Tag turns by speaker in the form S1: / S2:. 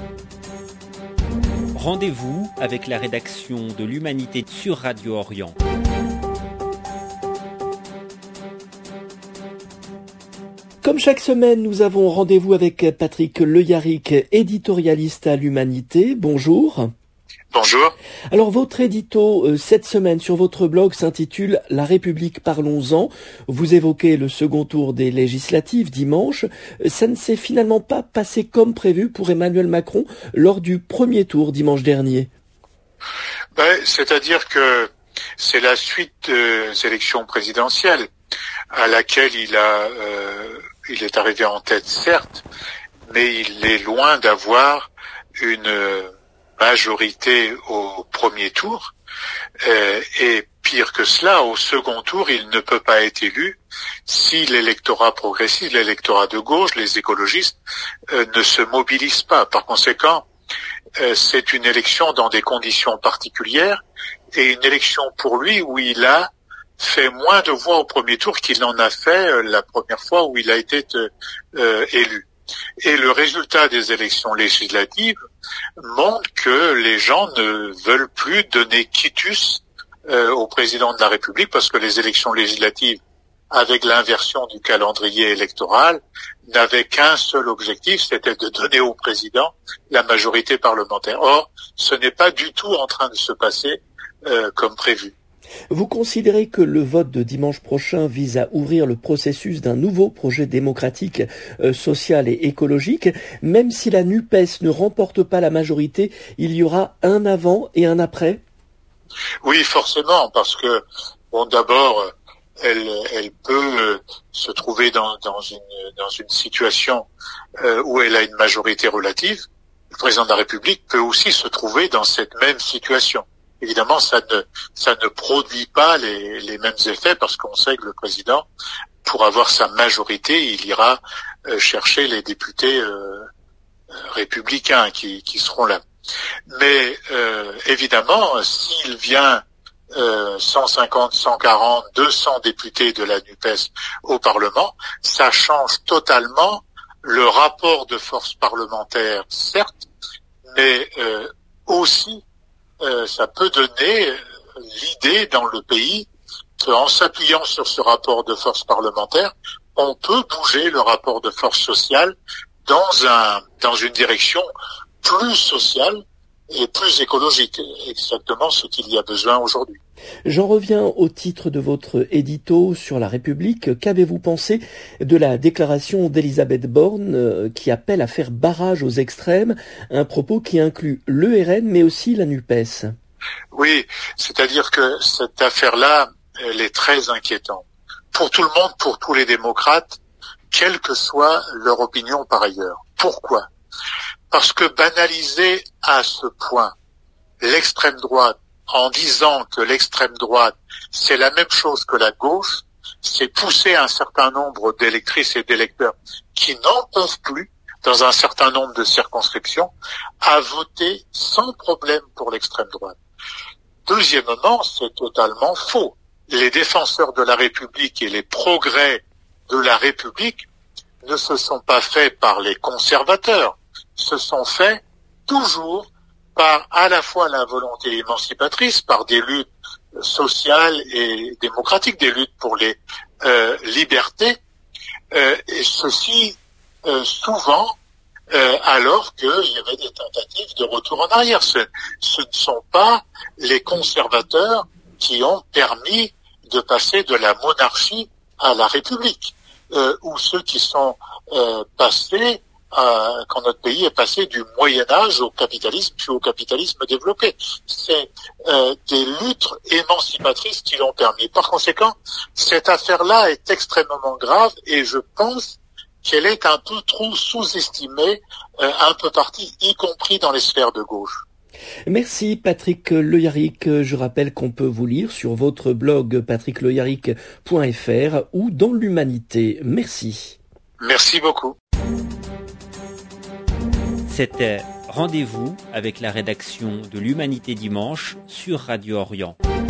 S1: Rendez-vous avec la rédaction de l'Humanité sur Radio Orient.
S2: Comme chaque semaine, nous avons rendez-vous avec Patrick Le Yarrick, éditorialiste à l'Humanité. Bonjour.
S3: Bonjour.
S2: Alors, votre édito cette semaine sur votre blog s'intitule « La République, parlons-en ». Vous évoquez le second tour des législatives dimanche. Ça ne s'est finalement pas passé comme prévu pour Emmanuel Macron lors du premier tour dimanche dernier.
S3: C'est-à-dire que c'est la suite des élections présidentielles à laquelle il est arrivé en tête, certes, mais il est loin d'avoir une majorité au premier tour, et pire que cela, au second tour, il ne peut pas être élu si l'électorat progressiste, l'électorat de gauche, les écologistes ne se mobilisent pas. Par conséquent, c'est une élection dans des conditions particulières et une élection pour lui où il a fait moins de voix au premier tour qu'il en a fait la première fois où il a été élu. Et le résultat des élections législatives montre que les gens ne veulent plus donner quitus au président de la République parce que les élections législatives, avec l'inversion du calendrier électoral, n'avaient qu'un seul objectif, c'était de donner au président la majorité parlementaire. Or, ce n'est pas du tout en train de se passer comme prévu.
S2: Vous considérez que le vote de dimanche prochain vise à ouvrir le processus d'un nouveau projet démocratique, social et écologique. Même si la NUPES ne remporte pas la majorité, il y aura un avant et un après?
S3: Oui, forcément, parce que, d'abord, elle peut se trouver dans une situation où elle a une majorité relative. Le président de la République peut aussi se trouver dans cette même situation. Évidemment, ça ne produit pas les mêmes effets parce qu'on sait que le président, pour avoir sa majorité, il ira chercher les députés républicains qui seront là. Mais évidemment, s'il vient 150, 140, 200 députés de la NUPES au Parlement, ça change totalement le rapport de force parlementaire, certes, mais aussi ça peut donner l'idée dans le pays qu'en s'appuyant sur ce rapport de force parlementaire, on peut bouger le rapport de force sociale dans une direction plus sociale et plus écologique, exactement ce qu'il y a besoin aujourd'hui.
S2: J'en reviens au titre de votre édito sur la République. Qu'avez-vous pensé de la déclaration d'Elisabeth Borne qui appelle à faire barrage aux extrêmes, un propos qui inclut le RN mais aussi la NUPES?
S3: Oui, c'est-à-dire que cette affaire-là, elle est très inquiétante. Pour tout le monde, pour tous les démocrates, quelle que soit leur opinion par ailleurs. Pourquoi? Parce que banaliser à ce point l'extrême droite en disant que l'extrême droite, c'est la même chose que la gauche, c'est pousser un certain nombre d'électrices et d'électeurs qui n'en peuvent plus, dans un certain nombre de circonscriptions, à voter sans problème pour l'extrême droite. Deuxièmement, c'est totalement faux. Les défenseurs de la République et les progrès de la République ne se sont pas faits par les conservateurs, se sont faits toujours par à la fois la volonté émancipatrice, par des luttes sociales et démocratiques, des luttes pour les libertés, et ceci souvent alors qu'il y avait des tentatives de retour en arrière. Ce ne sont pas les conservateurs qui ont permis de passer de la monarchie à la République, ou ceux qui sont passés quand notre pays est passé du Moyen-Âge au capitalisme, puis au capitalisme développé. C'est des luttes émancipatrices qui l'ont permis. Par conséquent, cette affaire-là est extrêmement grave et je pense qu'elle est un peu trop sous-estimée un peu partout, y compris dans les sphères de gauche.
S2: Merci Patrick Le Yarrick. Je rappelle qu'on peut vous lire sur votre blog patrickleyarrick.fr ou dans l'Humanité. Merci.
S3: Merci beaucoup.
S1: C'était Rendez-vous avec la rédaction de l'Humanité dimanche sur Radio Orient.